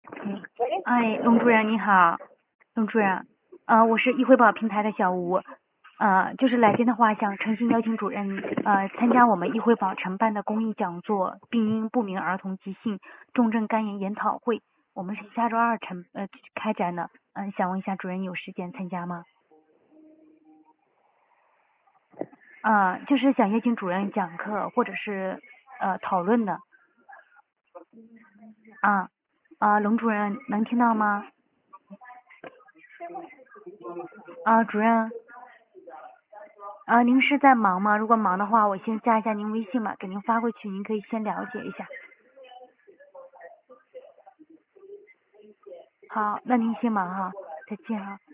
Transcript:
哎，龙主任你好，龙主任，我是易汇报平台的小吴，就是来电的话，想诚心邀请主任参加我们易汇报承办的公益讲座病因不明儿童急性重症肝炎研讨会，我们是下周二开展的，想问一下主任有时间参加吗？就是想约请主任讲课或者是讨论的，龙主任能听到吗？主任。您是在忙吗？如果忙的话，我先加一下您微信吧，给您发过去，您可以先了解一下。好，那您先忙哈，再见哈。